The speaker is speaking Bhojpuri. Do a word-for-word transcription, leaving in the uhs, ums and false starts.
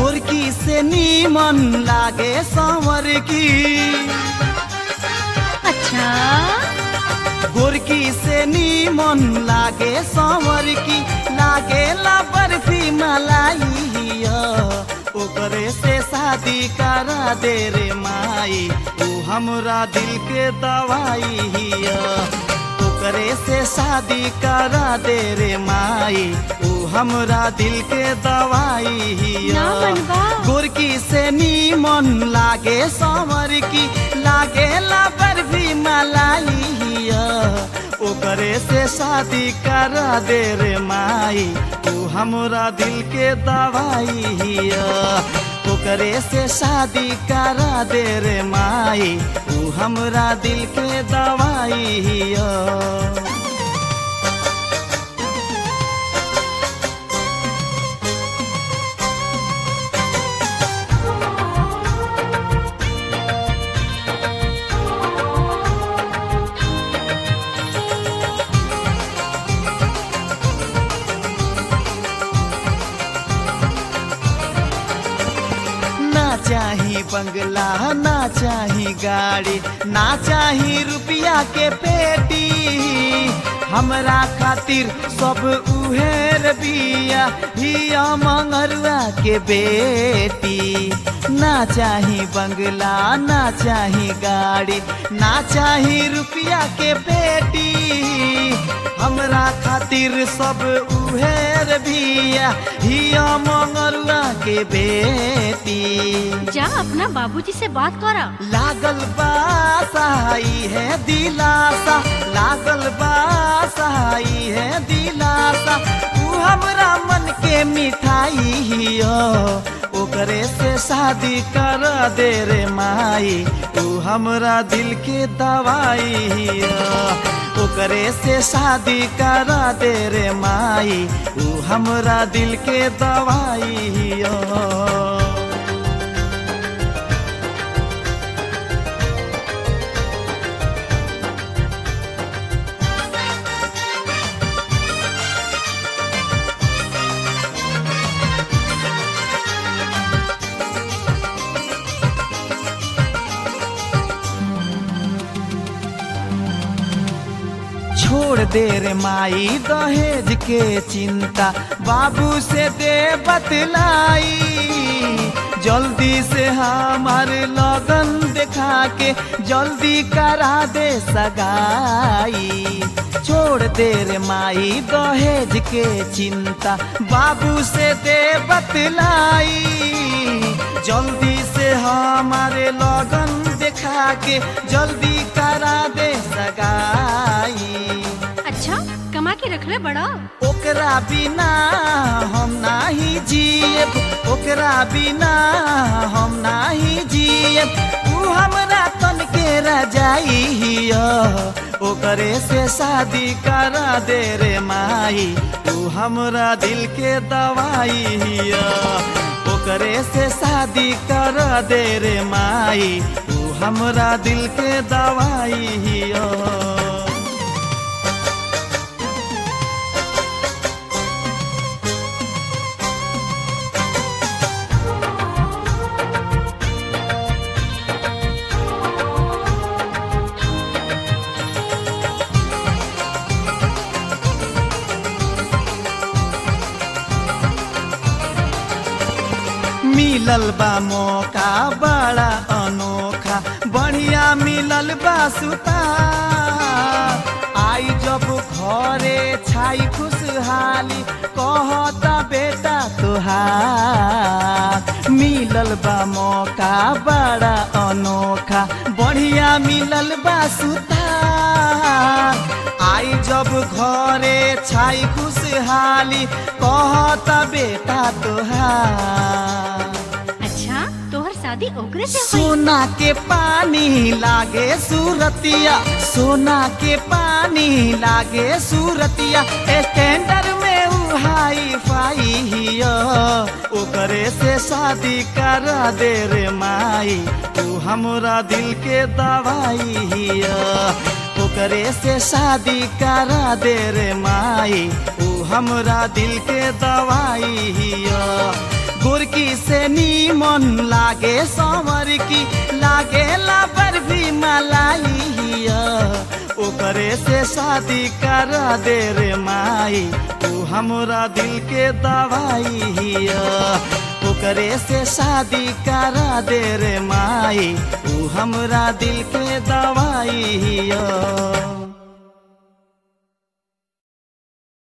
गोरकी से नीमन लागे सांवर की। अच्छा गोरकी से नीमन लागे सांवर की, लागे ला बर्फी मलाई ओकरे से शादी करा दे रे माई, तू हमरा दिल के दवाई हिया। ओकरे से शादी करा दे रे माई, तू हमरा दिल के दवाई हिया। गोरकी से नीमन लागे सांवर की, लागे ला बर्फी मलाई हिया ओकरे से शादी करा दे रे माई, तू हमरा दिल के दवाई हिया। ओकरे से शादी करा दे रे माई, तू हमरा दिल के दवाई हिया। ना चाही बंगला ना चाही गाड़ी, ना चाही रुपया के पेटी, हमरा खातिर सब उहेर बिया हिया मंगरुआ के बेटी। ना चाही बंगला ना चाही गाड़ी, ना चाही रुपया के बेटी, हमरा खातिर सब उहेर बिया हिया मंगरुआ के बेटी। जा अपना बाबूजी से बात करा। लागल बा सहाई है दिलासा, लागल बा सहाई है दिलासा, तू हमरा मन के मिठाई हिया। ओकरे से शादी कर दे रे माई, तू हमरा दिल के दवाई हिया। ओकरे से शादी करा दे रे माई, तू हमरा दिल के दवाई हिया। छोड़ दे रे माई दहेज के चिंता, बाबू से दे बतलाई, जल्दी से हमार लगन देखा के जल्दी करा दे सगाई। छोड़ दे रे माई दहेज के चिंता, बाबू से दे बतलाई, जल्दी से हमारे लगन देखा के जल्दी करा दे सगाई। अच्छा कमा के रख ले बड़ा। ओकरा बिना हम नाही जियब, ओकरा बिना हम नाही जियब, तू हमरा तन के रजाई हिया। ओकरे से शादी करा दे रे माई, तू हमरा दिल के दवाई हिया। ओकरे से शादी करा दे रे माई, तू हमरा दिल के दवाई हिया। मिलल बा मौका बड़ा अनोखा, बढ़िया मिलल बा सुता, आई जब घरे छाई खुशहाली, कहता बेटा तुहार। मिलल बा मौका बड़ा अनोखा, बढ़िया मिलल बा सुता, आई जब घरे छाई खुशहाली, कहता बेटा तुहार। अच्छा तोहर शादी ओकरे से होई? सोना के पानी लागे सूरतिया, सोना के पानी लागे सूरतिया, स्टैंडर में उ हाई फाई हिया। ओकरे से शादी करा दे रे माई, तू हमरा दिल के दवाई हिया। ओकरे से शादी करा दे रे माई, तू हमरा दिल के दवाई हिया। गोरकी से नीमन लागे संवर की लागे लाबर भी मलाई हिया ओकरे से शादी करा दे रे माई तू हमरा दिल के दवाई हिया ओकरे से शादी करा दे रे माई तू हमरा दिल के दवाई हिया।